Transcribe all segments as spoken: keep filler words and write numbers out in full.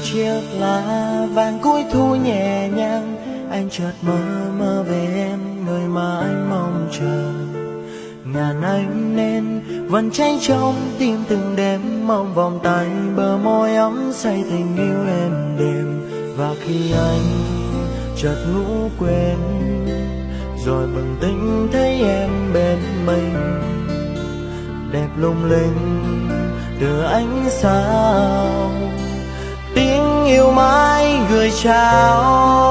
chiếc lá vàng cuối thu nhẹ nhàng, anh chợt mơ mơ về em, người mà anh mong chờ. Ngàn ánh nên vẫn cháy trong tim từng đêm, mong vòng tay bờ môi ấm say tình yêu êm đềm. Và khi anh chợt ngủ quên, rồi bừng tỉnh thấy em bên mình, đẹp lung linh từ ánh sao, tiếng yêu mãi gửi trao.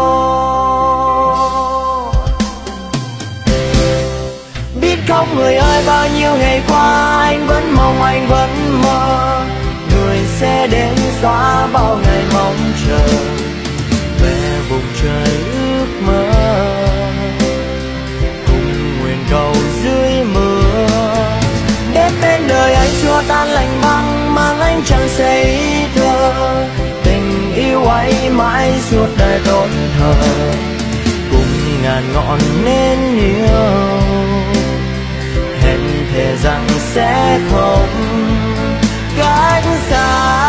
Biết không người ơi, bao nhiêu ngày qua anh vẫn mong, anh vẫn mơ, người sẽ đến xóa bao ngày mong chờ, về vùng trời ước mơ, cùng nguyện cầu dưới mưa. Đến bên đời anh xua tan lạnh băng, mang anh chẳng say thơ, tình yêu ấy mãi suốt đời tôn thờ, cùng ngàn ngọn nến yêu, hẹn thề rằng sẽ không cách xa.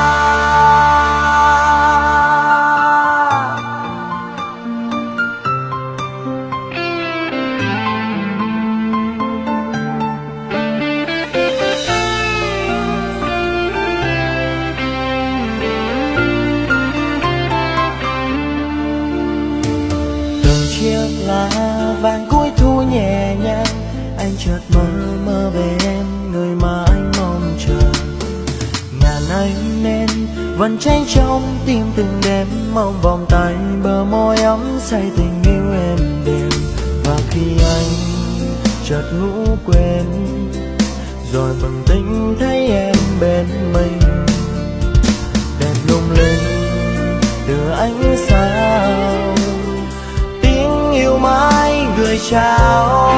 Lá vàng cuối thu nhẹ nhàng, anh chợt mơ mơ về em, người mà anh mong chờ. Ngàn ánh nên vẫn cháy trong tim từng đêm, mong vòng tay bờ môi ấm say tình yêu êm đềm. Và khi anh chợt ngủ quên, rồi bừng tỉnh thấy em bên mình, đẹp lung linh từ ánh sao, yêu mãi gửi trao.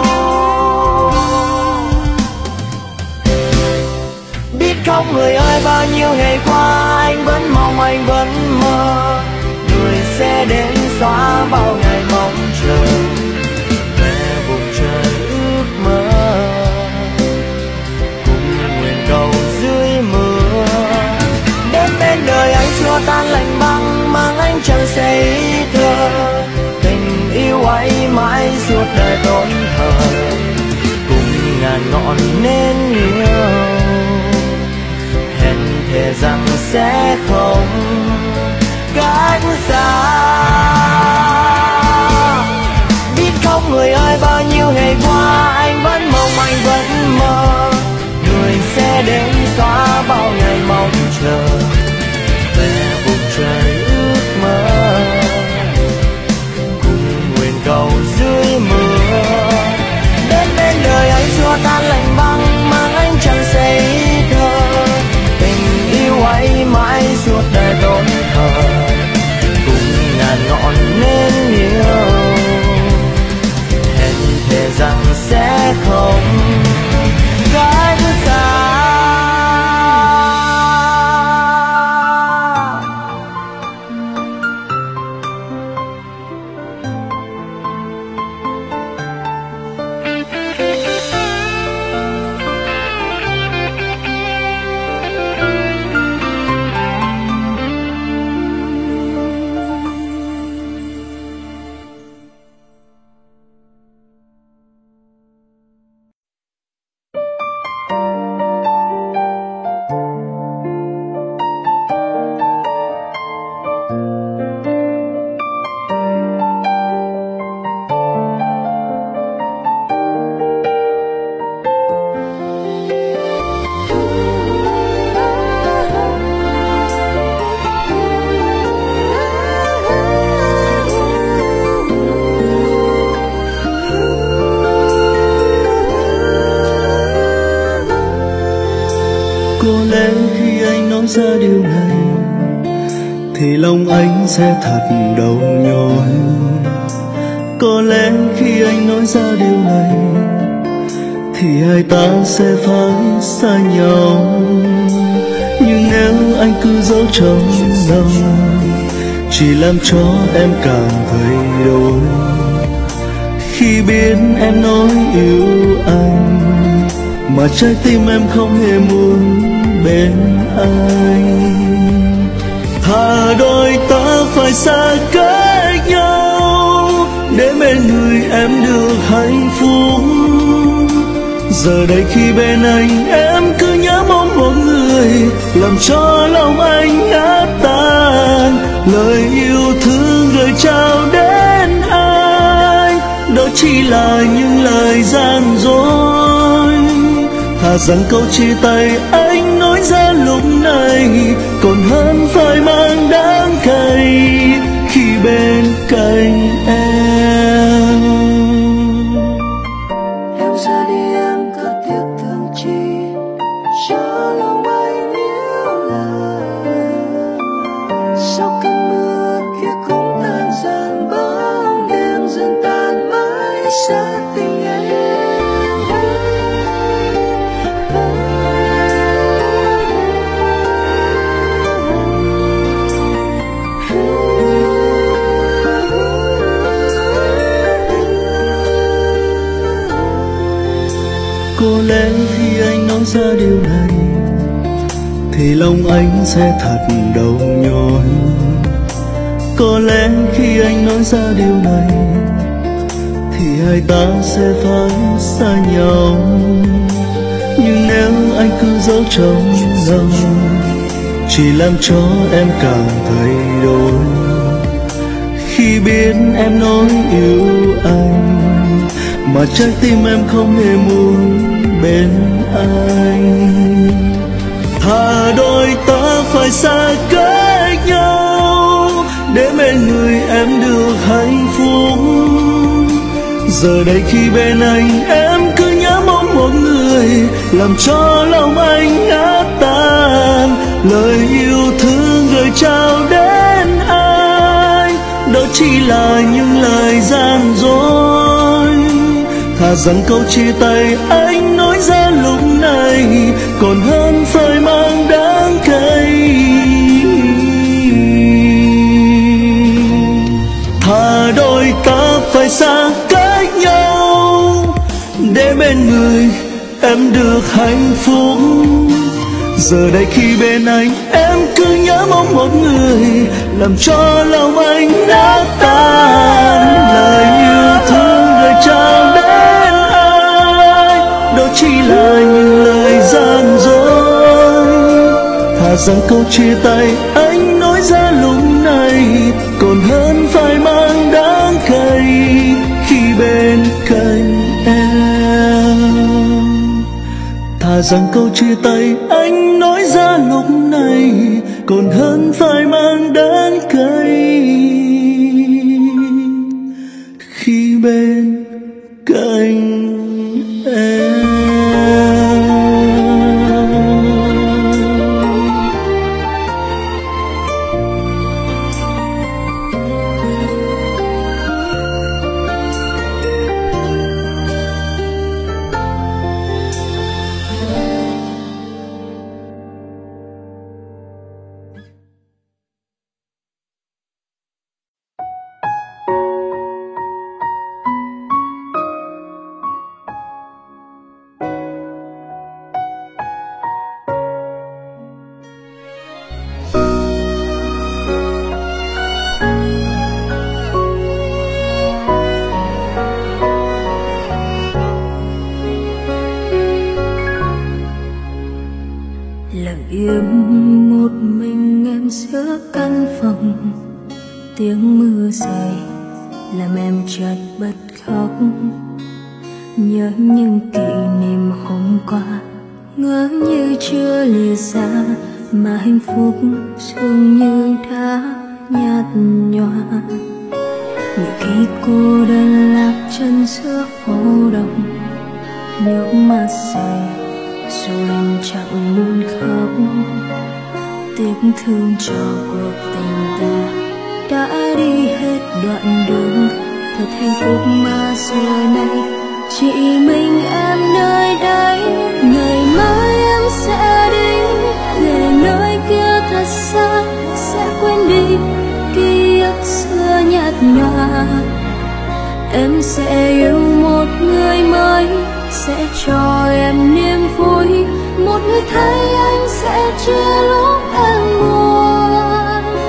Biết không người ơi, bao nhiêu ngày qua anh vẫn mong, anh vẫn mơ, người sẽ đến xóa bao ngày mong chờ, về vùng trời ước mơ, cùng nguyện cầu dưới mưa. Đến bên đời anh xua tan lạnh băng, mang anh chẳng say thơ, yêu ấy mãi suốt đời tôn thờ, cùng ngàn ngọn nến yêu, hẹn thề rằng sẽ không cách xa. Biết không người ơi, bao nhiêu ngày qua anh vẫn mong, anh vẫn mơ, người sẽ đến xóa bao ngày mong chờ, về vùng trời ước mơ, cầu dưới mưa. Đến bên đời anh xua tan lạnh băng, mang anh chẳng say thơ, tình yêu ấy mãi suốt đời tôn thờ, cùng ngàn ngọn nến yêu, hẹn thề rằng sẽ không cách xa. Ra điều này thì lòng anh sẽ thật đầu nhói. Có lẽ khi anh nói ra điều này thì hai ta sẽ phải xa nhau. Nhưng nếu anh cứ giấu trong lòng, chỉ làm cho em càng thấy đôi. Khi biết em nói yêu anh mà trái tim em không hề muốn bên anh. thà đôi ta phải xa cách nhau để bên người em được hạnh phúc. Giờ đây khi bên anh em cứ nhớ mong một người làm cho lòng anh ngã tan. Lời yêu thương gửi trao đến anh đó chỉ là những lời gian dối. Thà rằng câu chia tay anh nói ra lúc này còn hơn phải mang đắng cay khi bên cạnh em. Em ra đi em có tiếc thương chi cho lòng anh nhớ lời. Sau cơn mưa kia cũng tan dần, bóng đêm dần tan mãi xa tình em. Có lẽ khi anh nói ra điều này thì lòng anh sẽ thật đau nhói. Có lẽ khi anh nói ra điều này thì hai ta sẽ phải xa nhau. Nhưng nếu anh cứ giấu trong lòng chỉ làm cho em càng thay đổi. Khi biết em nói yêu anh mà trái tim em không hề muốn bên anh. Thà đôi ta phải xa cách nhau để bên người em được hạnh phúc. Giờ đây khi bên anh em cứ nhớ mong một người làm cho lòng anh ngã tan. Lời yêu thương gửi trao đến anh đó chỉ là những lời gian dối. Thà rằng câu chia tay anh nói ra lúc này còn hơn phải mang đắng cay. Thà đôi ta phải xa cách nhau để bên người em được hạnh phúc. Giờ đây khi bên anh em cứ nhớ mong một người làm cho lòng anh nát tan. Lời yêu thương gửi trao đến anh đó chỉ là những lời gian dối. Thà rằng câu chia tay anh nói ra lúc này còn hơn phải mang đắng cay khi bên cạnh em. Thà rằng câu chia tay anh nói ra lúc này còn hơn phải mang đắng cay khi bên cạnh em. Lặng im một mình em giữa căn phòng, tiếng mưa rơi làm em chợt bật khóc. Nhớ những kỷ niệm hôm qua, ngỡ như chưa lìa xa mà hạnh phúc dường như đã nhạt nhòa. Những khi cô đơn lạc chân giữa phố đông, nước mắt rơi rồi em chẳng muốn khóc. Tiếc thương cho cuộc tình ta đã đi hết đoạn đường thật hạnh phúc mà giờ này chỉ mình em nơi đây. Ngày mai em sẽ đi về nơi kia thật xa, sẽ quên đi ký ức xưa nhạt nhòa. Em sẽ yêu một người mới, sẽ cho em niềm vui. Một người thấy anh sẽ chia lúc em buồn.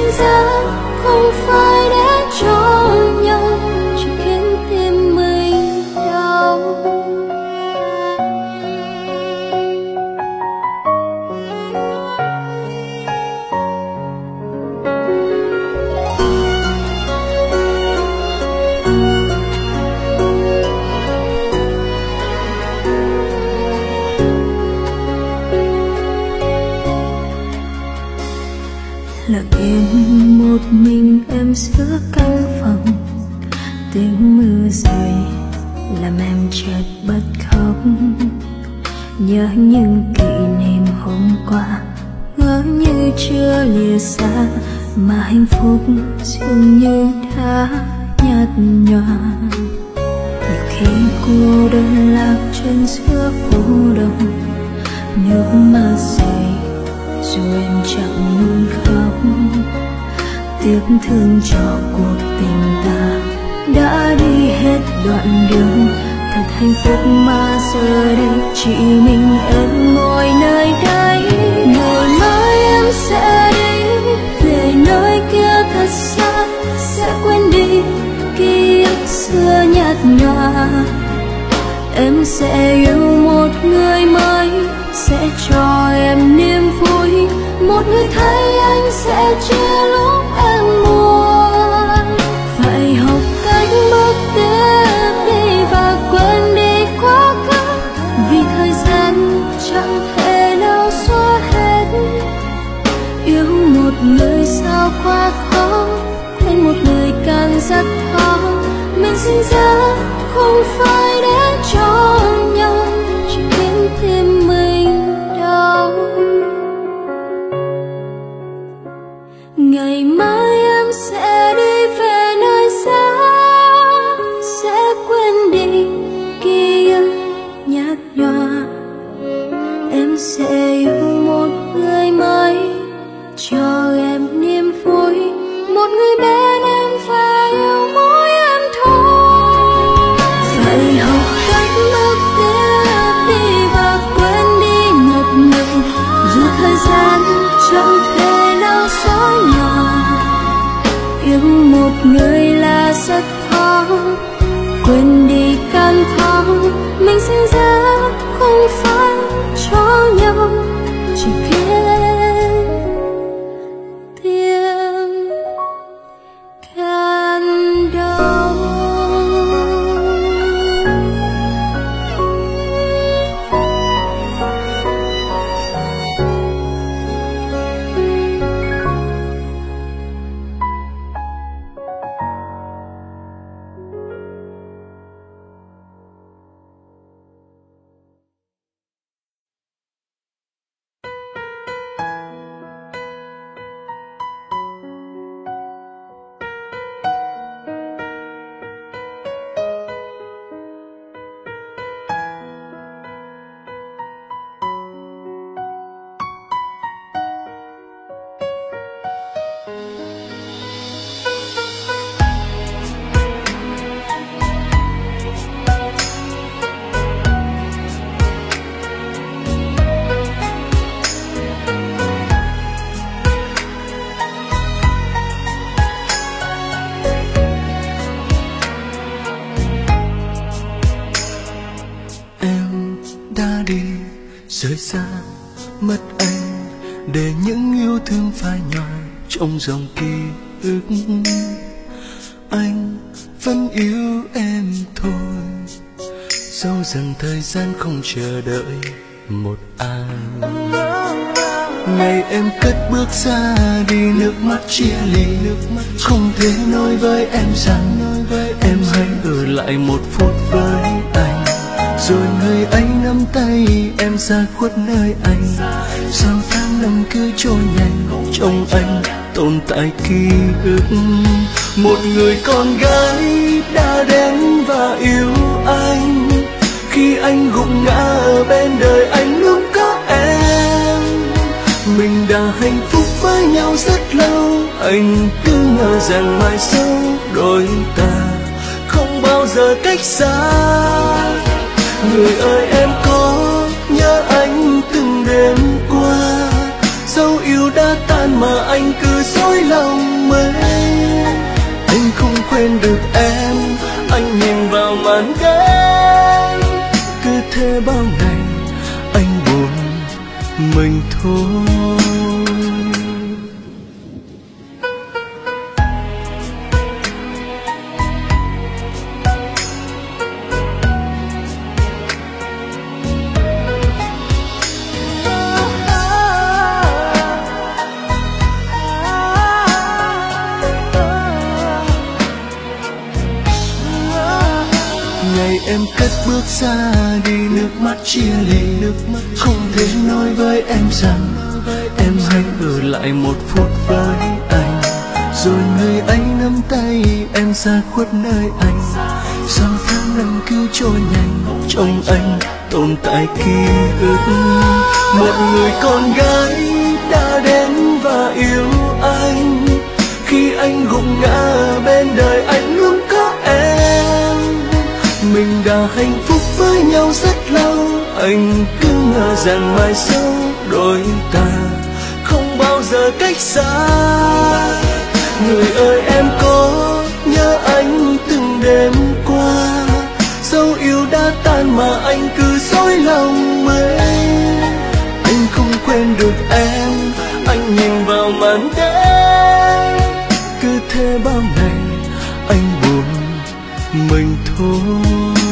sinh ra không phải để cho nhau, chỉ khiến tim mình đau. Lặng im một mình em giữa căn phòng, tiếng mưa rơi làm em chợt bật khóc. Nhớ những kỷ niệm hôm qua, ngỡ như chưa lìa xa, mà hạnh phúc dường như đã nhạt nhòa. Nhiều khi cô đơn lạc chân giữa phố đông, nước mắt rơi dù em chẳng muốn khóc. Tiếc thương cho cuộc tình ta đã đi hết đoạn đường, thật hạnh phúc mà giờ đây chỉ mình em ngồi nơi đây. Ngày mai em sẽ đi về nơi kia thật xa, sẽ quên đi ký ức xưa nhạt nhòa. Em sẽ yêu một người mới, sẽ cho em niềm vui, một người thấy anh sẽ chia lúc em buồn. Phải học cách bước tiếp đi và quên đi quá khứ, vì thời gian chẳng thể nào xóa hết. Yêu một người sao quá khó, quên một người càng rất khó. Mình sinh ra không phải để cho nhau, chỉ khiến tim mình đau. Ngày mai em sẽ đi về nơi xa, sẽ quên đi ký ức nhạt nhòa. Em sẽ yêu một người mới, cho em niềm vui, một người bên em và yêu mỗi em thôi. Phải học cách bước tiếp đi và quên đi một người, dù thời gian chẳng thể nào xóa nhòa. Yêu một người là rất khó, quên đi càng khó. Mình sinh ra không phải cho nhau, chỉ khiến tim càng đau. rời xa mất anh, để những yêu thương phai nhòa trong dòng ký ức. Anh vẫn yêu em thôi, dẫu rằng thời gian không chờ đợi một ai. Ngày em cất bước ra đi, nước mắt chia ly, không thể nói với em rằng em hãy ở lại một phút với anh. Rồi người anh nắm tay em ra khuất nơi anh, sao tháng năm cứ trôi nhanh trong anh tồn tại ký ức. Một người con gái đã đến và yêu anh, khi anh gục ngã ở bên đời anh lúc có em. Mình đã hạnh phúc với nhau rất lâu, anh cứ ngờ rằng mai sau đôi ta không bao giờ cách xa. Người ơi em có nhớ anh từng đêm qua, dẫu yêu đã tan mà anh cứ dối lòng. thế bao ngày anh buồn mình thôi. Ngày em cất bước ra đi, nước mắt chia ly, nước mắt không thể nói với em rằng em hãy ở lại một phút với anh. Rồi người ấy nắm tay em ra khuất nơi anh. Sao tháng năm cứ trôi nhanh, trong anh tồn tại ký ức một người con gái đã đến và yêu anh. Khi anh gục ngã bên đời anh luôn có em. Mình đã hạnh phúc với nhau rất lâu, anh cứ ngờ rằng mai sau đôi ta không bao giờ cách xa. Người ơi em có nhớ anh từng đêm qua, dẫu yêu đã tan mà anh cứ dối lòng mấy. Anh không quên được em, anh nhìn vào màn đêm. Cứ thế bao ngày anh buồn mình thôi.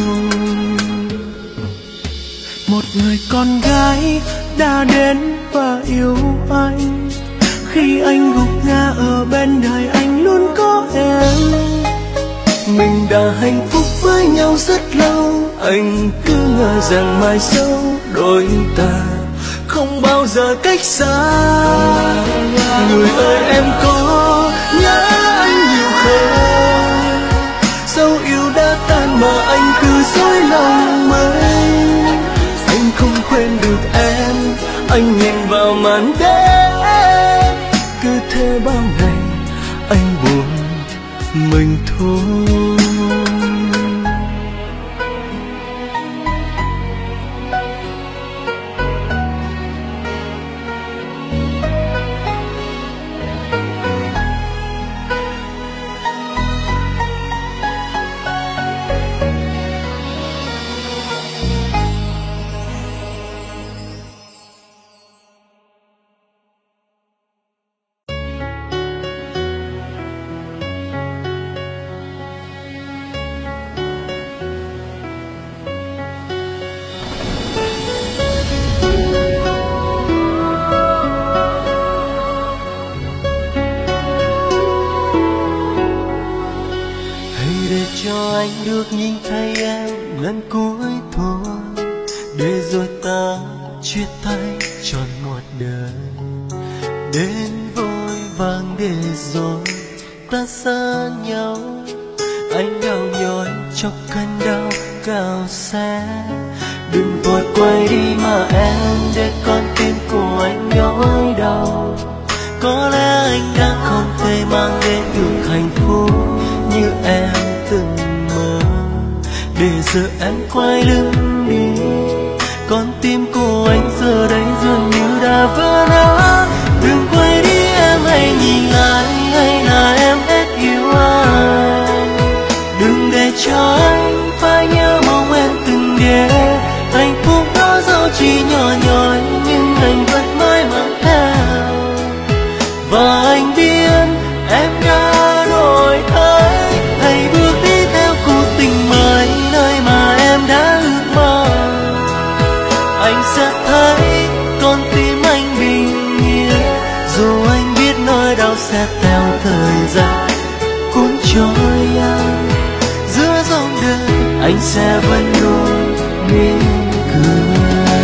Một người con gái đã đến và yêu anh. Khi anh gục ngã ở bên đời anh luôn có em. Mình đã hạnh phúc với nhau rất lâu, anh cứ ngờ rằng mai sau đôi ta không bao giờ cách xa. Người ơi em có nhớ anh nhiều không? Dẫu yêu đã tan mà anh cứ dối lòng mấy. Anh không quên được em, anh nhìn vào màn đêm. Cứ thế bao ngày anh buồn mình thôi. Được nhìn thấy em lần cuối thôi, để rồi ta chia tay trọn một đời. Đến vội vàng để rồi ta xa nhau. Anh đau nhói cho cơn đau cao xa. Đừng vội quay đi mà em, để con tim của anh nhói đau. Có lẽ anh đã không thể mang đến được hạnh phúc như em từng mơ. Để giờ em quay lưng đi, con tim của anh giờ đây dường như đã vỡ nát. Đừng quay đi em, hãy nhìn lại, hay là em hết yêu anh. Đừng để cho anh phải nhớ mong em từng đến. Hạnh phúc đó dẫu chỉ nhỏ nhoi, nhưng anh vẫn mãi mang theo. Và anh biết em đã đổi thay, hãy bước đi theo cuộc tình mới, nơi mà em đã ước mơ. Anh sẽ thấy con tim anh bình yên, dù anh biết nỗi đau sẽ theo thời gian cuốn trôi anh. Giữa dòng đời anh sẽ vẫn luôn mỉm cười.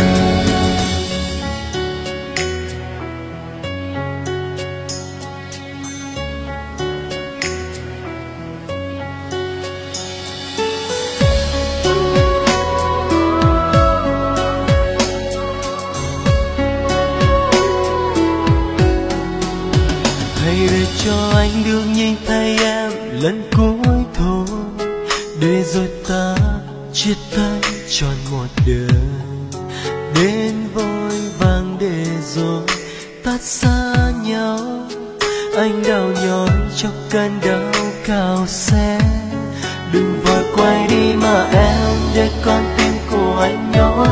Cho anh được nhìn thấy em lần cuối thôi, để rồi ta chia tay trọn một đời. Đến vội vàng để rồi ta xa nhau. Anh đau nhói cho cơn đau cao xe. Đừng vội quay đi mà em, để con tim của anh nhói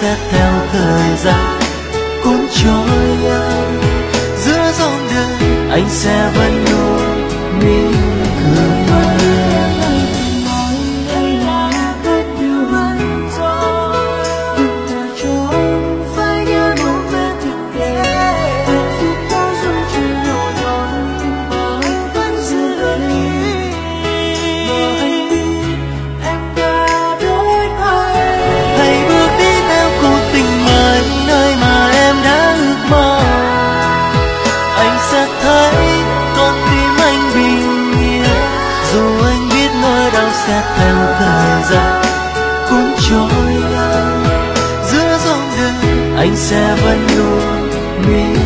sẽ theo thời gian cuốn trôi anh. Giữa dòng đời anh sẽ vẫn luôn mỉm cười. Sẽ theo thời gian cuốn trôi anh. Giữa dòng đời anh sẽ vẫn luôn mỉm